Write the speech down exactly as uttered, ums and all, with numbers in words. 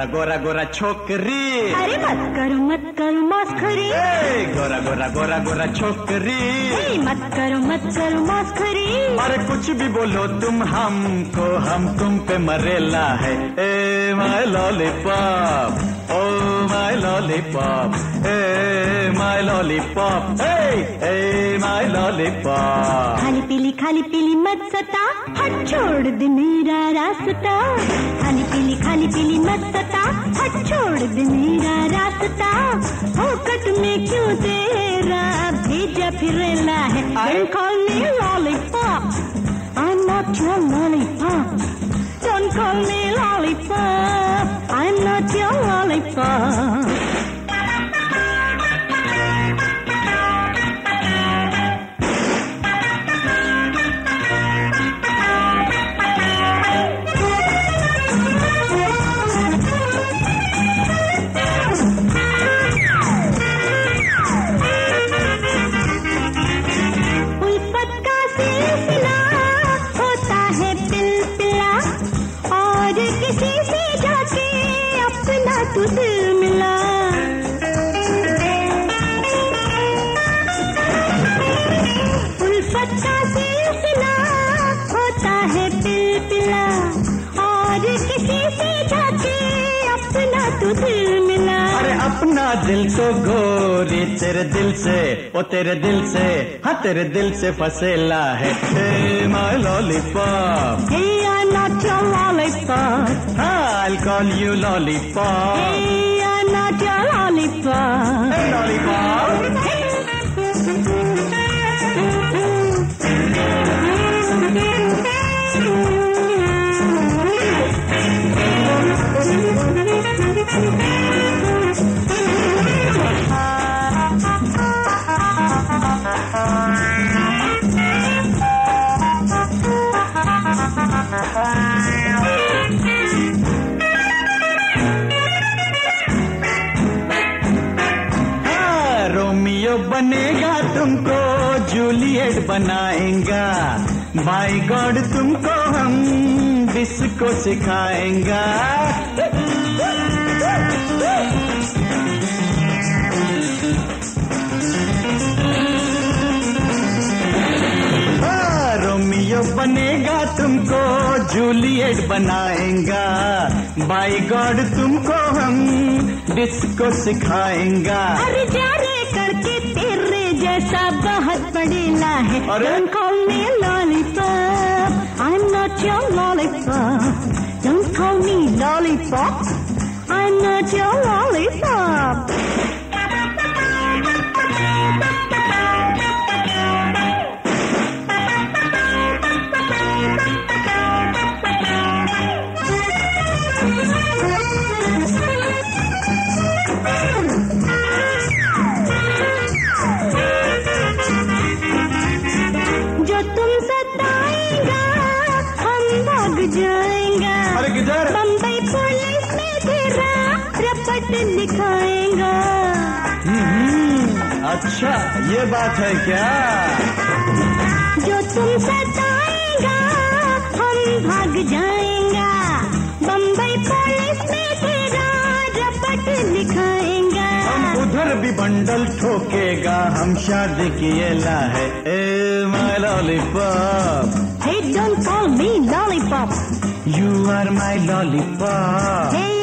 गोरा गोरा गोरा छोकरी। अरे मत करो मत करो मस्खरी। गोरा गोरा गोरा गोरा छोकरी। मत करो मत करो मस्खरी। अरे कुछ भी बोलो तुम हमको, हम तुम पे मरेला है। Hey my lollipop, oh my lollipop, hey my lollipop, hey my lollipop. खाली पीली खाली पीली मत सता, हट छोड़ दे मेरा रास्ता। खाली पीली खाली पीली मत सता, हट छोड़ दे मेरा रास्ता। फोकट में क्यों तेरा भेजा फिरेला है। Don't call me lollipop, I'm not your lollipop. Don't call me lollipop, I'm not your lollipop. तू दिल मिला उल्फत का सिलसिला होता है पिलपिला, और किसी से जाके अपना तू दिल मिला। अरे अपना दिल तो गोरी तेरे दिल से, ओ तेरे दिल से, हाँ तेरे दिल से फसेला है। Hey my lollipop, hey I'm not your lollipop, I'll call you lollipop. Hey, I'm not your lollipop. Hey, lollipop. Romeo बनेगा तुमको जूलियट बनाएगा। बाय गॉड तुमको हम डिस्को सिखाएंगा। रोमियो बनेगा तुमको जूलियट बनाएगा। बाय गॉड तुमको हम डिस्को सिखाएंगा। अरे जा रे करके तेरे जैसा बहुत पड़ेला है। Don't call me lollipop, I'm not your lollipop. Don't call me lollipop, I'm not your lollipop. जाएगा अरे किधर? बम्बई पुलिस में तेरा रपट लिखाएगा। अच्छा ये बात है क्या? जो तुम सताएगा हम भाग जाएगा। बम्बई पुलिस में तेरा रपट लिखाएगा। हम उधर भी बंडल ठोकेगा। हम शादी किएला है। Hey my lollipop, Hey, don't call me lollipop. You are my lollipop. Hey,